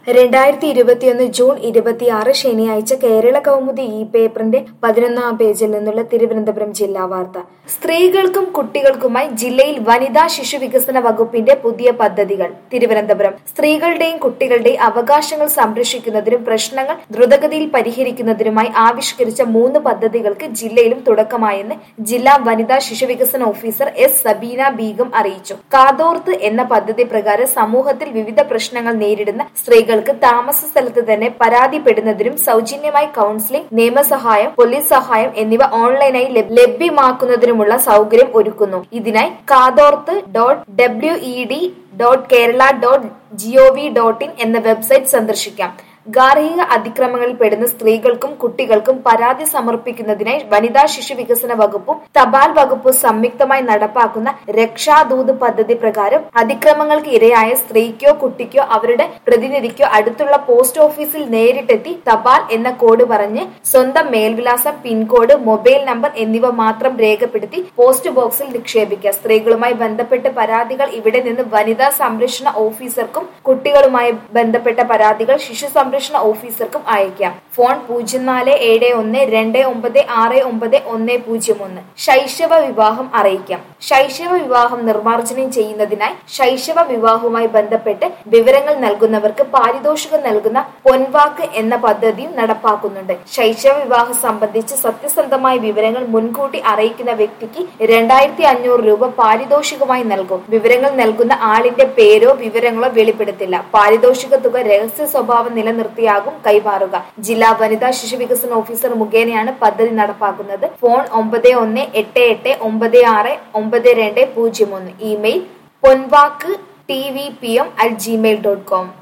2021 June 26 ശനിയാഴ്ച കേരള കൗമുദി ഈ പേപ്പറിന്റെ 11-ാം പേജിൽ നിന്നുള്ള തിരുവനന്തപുരം ജില്ലാ വാർത്ത. സ്ത്രീകൾക്കും കുട്ടികൾക്കുമായി ജില്ലയിൽ വനിതാ ശിശു വികസന വകുപ്പിന്റെ പുതിയ പദ്ധതികൾ. തിരുവനന്തപുരം സ്ത്രീകളുടെയും കുട്ടികളുടെയും അവകാശങ്ങൾ സംരക്ഷിക്കുന്നതിനും പ്രശ്നങ്ങൾ ദ്രുതഗതിയിൽ പരിഹരിക്കുന്നതിനുമായി ആവിഷ്കരിച്ച 3 പദ്ധതികൾക്ക് ജില്ലയിലും തുടക്കമായെന്ന് ജില്ലാ വനിതാ ശിശു വികസന ഓഫീസർ എസ് സബീന ബീഗം അറിയിച്ചു. കാതോർത്ത് എന്ന പദ്ധതി പ്രകാരം സമൂഹത്തിൽ വിവിധ പ്രശ്നങ്ങൾ നേരിടുന്ന സ്ത്രീകൾക്ക് താമസ സ്ഥലത്ത് തന്നെ പരാതിപ്പെടുന്നതിനും സൗജന്യമായി കൌൺസിലിംഗ്, നിയമസഹായം, പോലീസ് സഹായം എന്നിവ ഓൺലൈനായി ലഭ്യമാക്കുന്നതിനുമുള്ള സൗകര്യം ഒരുക്കുന്നു. ഇതിനായി kaadorth.wed.kerala.gov.in എന്ന വെബ്സൈറ്റ് സന്ദർശിക്കാം. ഗാർഹിക അതിക്രമങ്ങളിൽ പെടുന്ന സ്ത്രീകൾക്കും കുട്ടികൾക്കും പരാതി സമർപ്പിക്കുന്നതിനായി വനിതാ ശിശു വികസന വകുപ്പും തപാൽ വകുപ്പും സംയുക്തമായി നടപ്പാക്കുന്ന രക്ഷാദൂത് പദ്ധതി പ്രകാരം അതിക്രമങ്ങൾക്ക് ഇരയായ സ്ത്രീക്കോ കുട്ടിക്കോ അവരുടെ പ്രതിനിധിക്കോ അടുത്തുള്ള പോസ്റ്റ് ഓഫീസിൽ നേരിട്ടെത്തി തപാൽ എന്ന കോഡ് പറഞ്ഞ് സ്വന്തം മേൽവിലാസം, പിൻകോഡ്, മൊബൈൽ നമ്പർ എന്നിവ മാത്രം രേഖപ്പെടുത്തി പോസ്റ്റ് ബോക്സിൽ നിക്ഷേപിക്കുക. സ്ത്രീകളുമായി ബന്ധപ്പെട്ട പരാതികൾ ഇവിടെ നിന്ന് വനിതാ സംരക്ഷണ ഓഫീസർക്കും കുട്ടികളുമായി ബന്ധപ്പെട്ട പരാതികൾ ശിശു സംരക്ഷണ ഓഫീസർക്കും അയക്കാം. ഫോൺ 0471296901. ശൈശവ വിവാഹം അറിയിക്കാം. ശൈശവ വിവാഹം നിർമ്മാർജ്ജനം ചെയ്യുന്നതിനായി ശൈശവ വിവാഹവുമായി ബന്ധപ്പെട്ട് വിവരങ്ങൾ നൽകുന്നവർക്ക് പാരിതോഷികം നൽകുന്ന പൊൻവാക്ക് എന്ന പദ്ധതിയും നടപ്പാക്കുന്നുണ്ട്. ശൈശവ വിവാഹം സംബന്ധിച്ച് സത്യസന്ധമായ വിവരങ്ങൾ മുൻകൂട്ടി അറിയിക്കുന്ന വ്യക്തിക്ക് 2500 രൂപ പാരിതോഷികമായി നൽകും. വിവരങ്ങൾ നൽകുന്ന ആളിന്റെ പേരോ വിവരങ്ങളോ വെളിപ്പെടുത്തില്ല. പാരിതോഷിക തുക രഹസ്യ സ്വഭാവം നിലനിർത്തിയാകും കൈമാറുക. ജില്ലാ വനിതാ ശിശു വികസന ഓഫീസർ മുഖേനയാണ് പദ്ധതി നടപ്പാക്കുന്നത്. ഫോൺ 9188969201. Email ponvaak@tvpm@gmail.com.